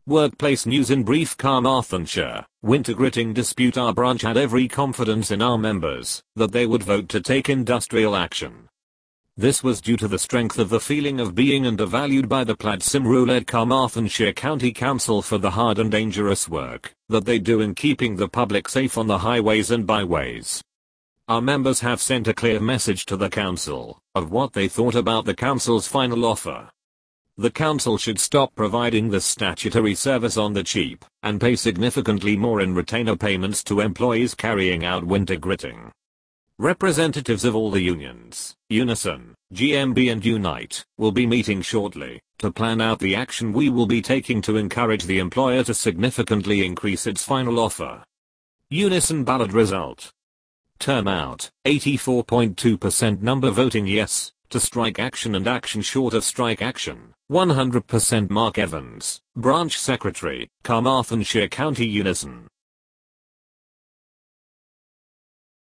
Workplace news in brief. Carmarthenshire, winter gritting dispute. Our branch had every confidence in our members that they would vote to take industrial action. This was due to the strength of the feeling of being undervalued by the Plaid Cymru-led Carmarthenshire County Council for the hard and dangerous work that they do in keeping the public safe on the highways and byways. Our members have sent a clear message to the council of what they thought about the council's final offer. The council should stop providing this statutory service on the cheap and pay significantly more in retainer payments to employees carrying out winter gritting. Representatives of all the unions, Unison, GMB and Unite, will be meeting shortly to plan out the action we will be taking to encourage the employer to significantly increase its final offer. Unison ballot result. Turnout, 84.2%. Number voting yes to strike action and action short of strike action, 100%. Mark Evans, Branch Secretary, Carmarthenshire County Unison.